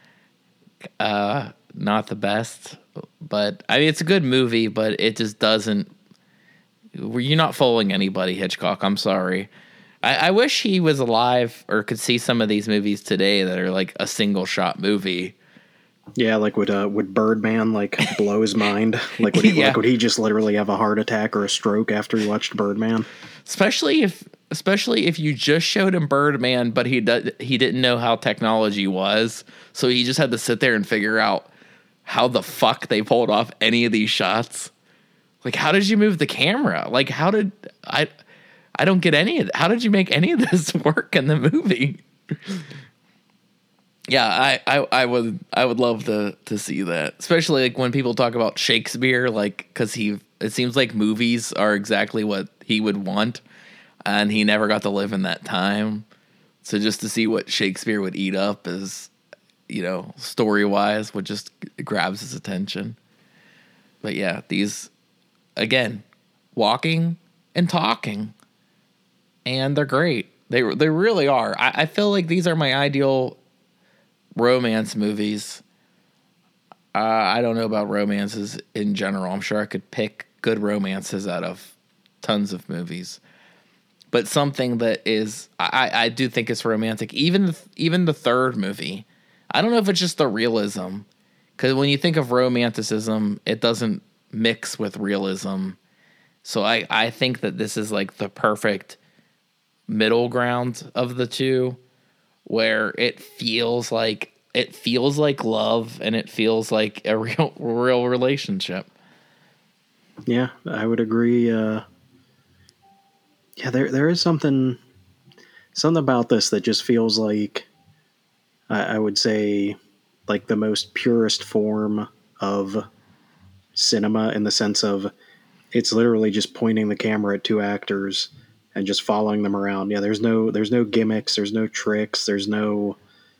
Not the best, but I mean, it's a good movie, but it just doesn't. You're not fooling anybody, Hitchcock. I'm sorry. I wish he was alive or could see some of these movies today that are like a single shot movie. Yeah, like would Birdman like blow his mind? Like would he just literally have a heart attack or a stroke after he watched Birdman? Especially especially if you just showed him Birdman, but he didn't know how technology was, so he just had to sit there and figure out how the fuck they pulled off any of these shots. Like, how did you move the camera? Like, how did I don't get any of it. How did you make any of this work in the movie? Yeah, I would love to see that, especially like when people talk about Shakespeare, like, because it seems like movies are exactly what he would want, and he never got to live in that time. So just to see what Shakespeare would eat up is, story wise, what just grabs his attention. But yeah, these, again, walking and talking, and they're great. They really are. I feel like these are my ideal romance movies. I don't know about romances in general. I'm sure I could pick good romances out of tons of movies, but something that is, I do think it's romantic. Even the third movie, I don't know if it's just the realism, because when you think of romanticism, it doesn't mix with realism. So I think that this is like the perfect middle ground of the two, where it feels like love and it feels like a real relationship. Yeah, I would agree. There is something about this that just feels like, I would say, like the most purest form of cinema, in the sense of it's literally just pointing the camera at two actors and just following them around. Yeah, there's no gimmicks, there's no tricks, there's no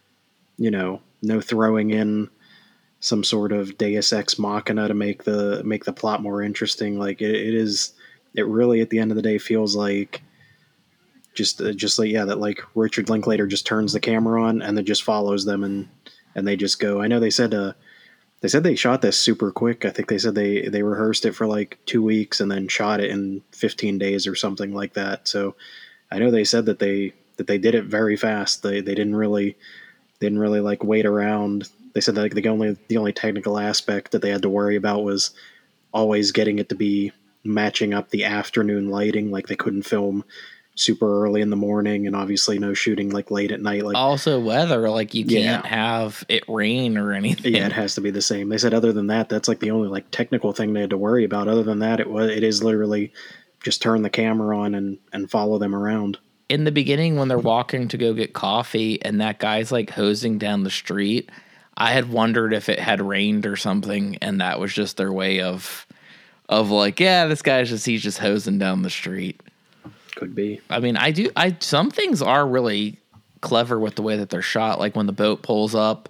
throwing in some sort of Deus Ex Machina to make the plot more interesting. Like it really at the end of the day feels like just like, yeah, that like Richard Linklater just turns the camera on and then just follows them and they just go. I know they said they shot this super quick. I think they said they rehearsed it for like 2 weeks and then shot it in 15 days or something like that. So I know they said that they did it very fast. They didn't really like wait around. They said that the only technical aspect that they had to worry about was always getting it to be matching up the afternoon lighting. Like they couldn't film super early in the morning, and obviously no shooting like late at night. Like also weather, like you can't have it rain or anything. Yeah, it has to be the same. They said other than that, that's like the only like technical thing they had to worry about. Other than that, it is literally just turn the camera on and follow them around. In the beginning, when they're walking to go get coffee and that guy's like hosing down the street, I had wondered if it had rained or something, and that was just their way of like, yeah, this guy's he's just hosing down the street. Could be. I mean, some things are really clever with the way that they're shot. Like when the boat pulls up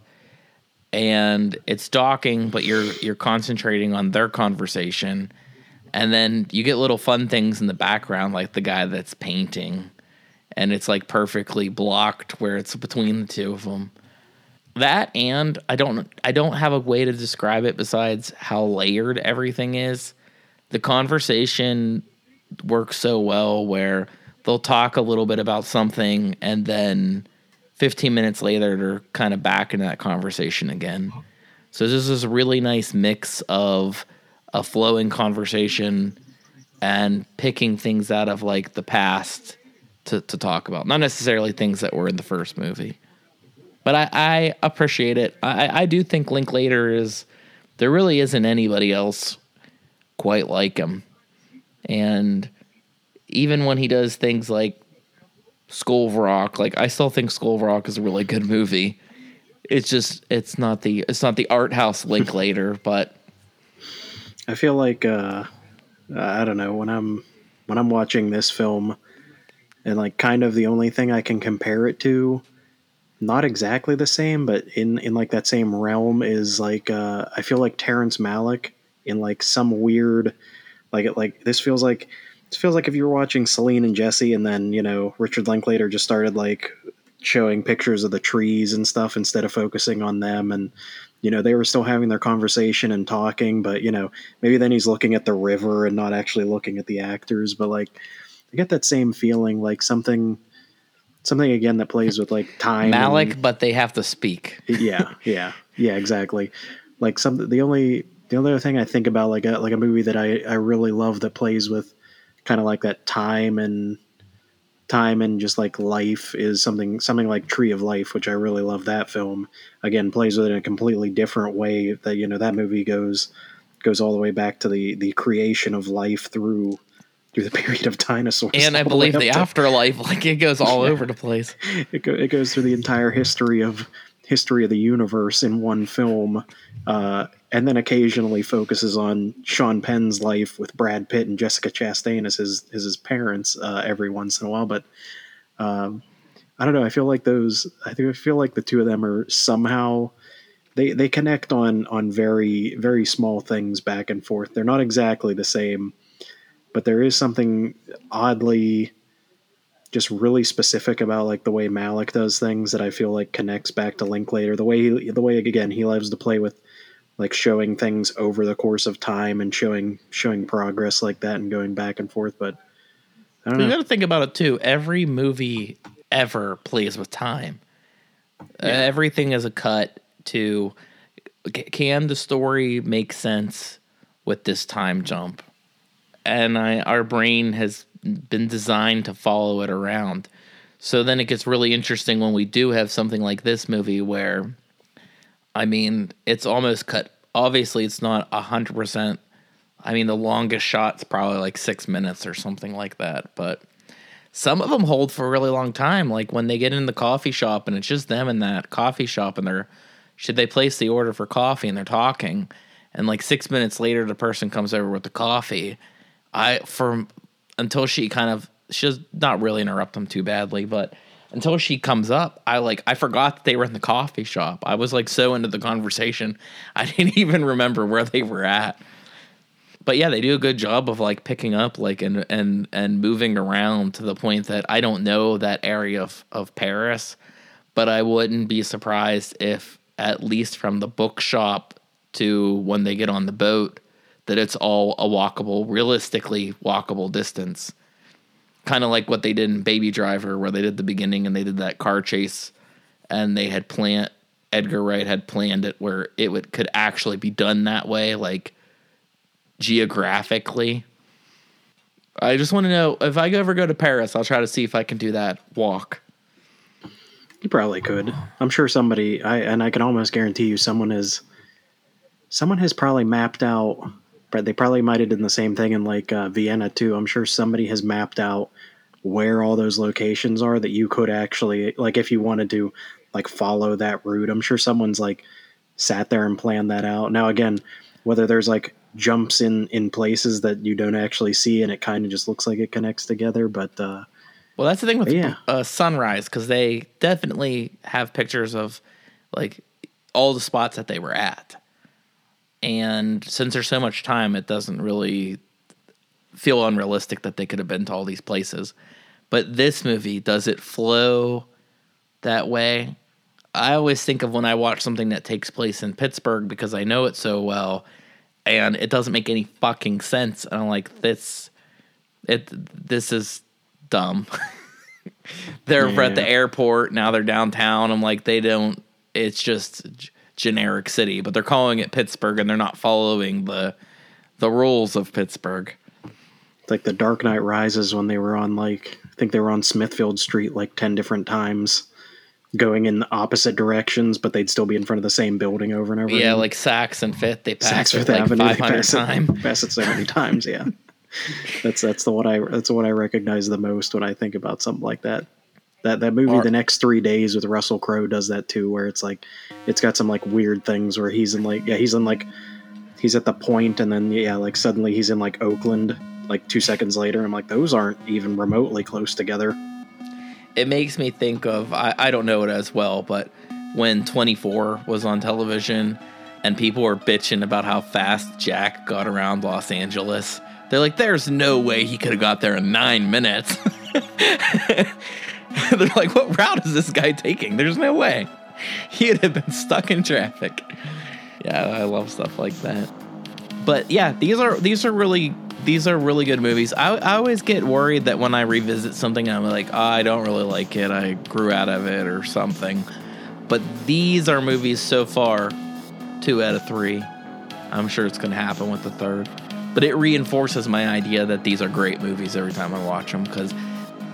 and it's docking, but you're concentrating on their conversation, and then you get little fun things in the background, like the guy that's painting, and it's like perfectly blocked where it's between the two of them. That, and I don't have a way to describe it besides how layered everything is. The conversation works so well where they'll talk a little bit about something and then 15 minutes later they're kind of back into that conversation again. So this is a really nice mix of a flowing conversation and picking things out of like the past to talk about. Not necessarily things that were in the first movie. But I appreciate it. I do think Linklater there really isn't anybody else quite like him. And even when he does things like School of Rock, like I still think School of Rock is a really good movie. It's not the art house Linklater, but I feel like I don't know, when I'm watching this film, and like kind of the only thing I can compare it to, not exactly the same, but in like that same realm, is like I feel like Terrence Malick in like some weird, like this feels like if you were watching Celine and Jesse, and then Richard Linklater just started like showing pictures of the trees and stuff instead of focusing on them, and they were still having their conversation and talking, but maybe then he's looking at the river and not actually looking at the actors. But like I get that same feeling, like something again that plays with like time. Malick, but they have to speak. Yeah, exactly. Like the only other thing I think about, like a movie that I really love that plays with kind of like that time and time and just like life is something like Tree of Life, which I really love. That film again plays with it in a completely different way. That that movie goes all the way back to the creation of life through the period of dinosaurs, and I believe the afterlife. Like it goes all over the place. It goes through the entire history of the universe in one film, and then occasionally focuses on Sean Penn's life with Brad Pitt and Jessica Chastain as his parents every once in a while. But I don't know. I feel like the two of them are somehow they connect on very, very small things back and forth. They're not exactly the same, but there is something oddly just really specific about like the way Malick does things that I feel like connects back to Linklater. The way again he loves to play with like showing things over the course of time and showing progress like that and going back and forth. But I don't know. You got to think about it too. Every movie ever plays with time. Yeah. Everything is a cut to, can the story make sense with this time jump? And our brain has been designed to follow it around. So then it gets really interesting when we do have something like this movie where, I mean, it's almost cut. Obviously, it's not 100%. I mean, the longest shot's probably like 6 minutes or something like that. But some of them hold for a really long time. Like when they get in the coffee shop and it's just them in that coffee shop and should they place the order for coffee and they're talking. And like 6 minutes later, the person comes over with the coffee. Until she does not really interrupt them too badly, but until she comes up, I forgot that they were in the coffee shop. I was like so into the conversation, I didn't even remember where they were at. But yeah, they do a good job of like picking up like and moving around to the point that I don't know that area of Paris, but I wouldn't be surprised if at least from the bookshop to when they get on the boat, that it's all a realistically walkable distance. Kind of like what they did in Baby Driver, where they did the beginning and they did that car chase, and they had Edgar Wright had planned it where it could actually be done that way, like geographically. I just want to know, if I ever go to Paris, I'll try to see if I can do that walk. You probably could. I'm sure somebody, I can almost guarantee you someone has probably mapped out. But they probably might have done the same thing in like Vienna too. I'm sure somebody has mapped out where all those locations are that you could actually, like, if you wanted to like follow that route. I'm sure someone's like sat there and planned that out. Now again, whether there's like jumps in places that you don't actually see and it kind of just looks like it connects together, but well, that's the thing with Sunrise, because they definitely have pictures of like all the spots that they were at. And since there's so much time, it doesn't really feel unrealistic that they could have been to all these places. But this movie, does it flow that way? I always think of when I watch something that takes place in Pittsburgh because I know it so well, and it doesn't make any fucking sense. And I'm like, this is dumb. They're at the airport, now they're downtown. I'm like, it's just generic city, but they're calling it Pittsburgh and they're not following the rules of Pittsburgh. Like the Dark Knight Rises, when they were on I think they were on Smithfield Street like 10 different times, going in opposite directions, but they'd still be in front of the same building over and over again. Yeah, like Saks and Fifth, they pass it like Avenue, 500 times. Pass it so many times, yeah. That's what I recognize the most when I think about something like that. That movie, The Next 3 Days with Russell Crowe, does that too, where it's like it's got some like weird things where he's at the point, and then like suddenly he's in like Oakland like 2 seconds later. I'm like, those aren't even remotely close together. It makes me think of, I don't know it as well, but when 24 was on television and people were bitching about how fast Jack got around Los Angeles, they're like, there's no way he could have got there in 9 minutes. They're like, what route is this guy taking? There's no way. He'd have been stuck in traffic. Yeah, I love stuff like that. But yeah, these are really good movies. I always get worried that when I revisit something, I'm like, I don't really like it. I grew out of it or something. But these are movies so far, 2 out of 3. I'm sure it's going to happen with the third. But it reinforces my idea that these are great movies every time I watch them, because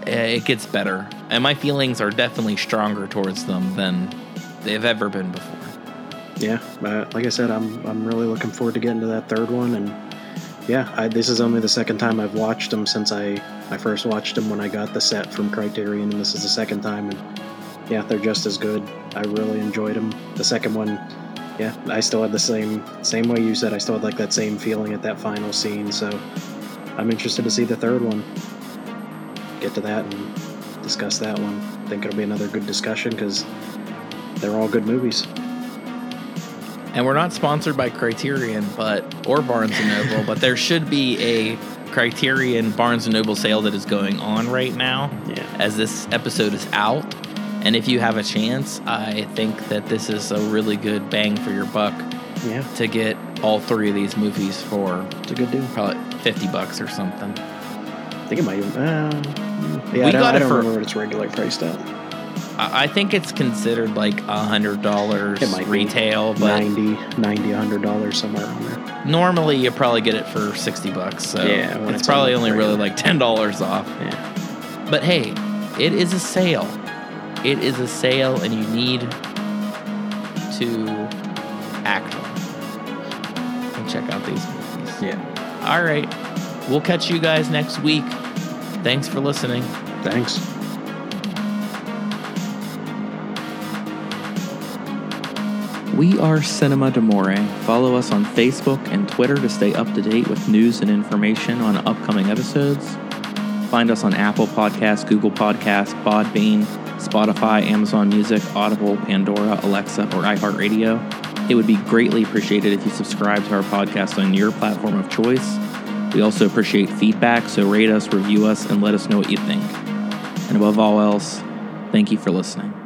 it gets better. And my feelings are definitely stronger towards them than they've ever been before. Yeah, like I said, I'm really looking forward to getting to that third one. And yeah, this is only the second time I've watched them since I first watched them when I got the set from Criterion, and this is the second time. And yeah, they're just as good. I really enjoyed them. The second one, yeah, I still had the same way you said. I still had like that same feeling at that final scene. So I'm interested to see the third one. Get to that and discuss that one. I think it'll be another good discussion because they're all good movies. And we're not sponsored by Criterion or Barnes & Noble, but there should be a Criterion Barnes & Noble sale that is going on right now as this episode is out. And if you have a chance, I think that this is a really good bang for your buck to get all three of these movies for it's a good deal. Probably $50 or something. I think it might even... I don't remember what it's regular priced at. I think it's considered like $100 retail, but $90, somewhere around there. Normally, you probably get it for $60, so it's probably only really like $10 off. Yeah. But hey, it is a sale. It is a sale, and you need to act on it and check out these movies. Yeah. All right, we'll catch you guys next week. Thanks for listening. Thanks. We are Cinema d'Amore. Follow us on Facebook and Twitter to stay up to date with news and information on upcoming episodes. Find us on Apple Podcasts, Google Podcasts, Podbean, Spotify, Amazon Music, Audible, Pandora, Alexa, or iHeartRadio. It would be greatly appreciated if you subscribe to our podcast on your platform of choice. We also appreciate feedback, so rate us, review us, and let us know what you think. And above all else, thank you for listening.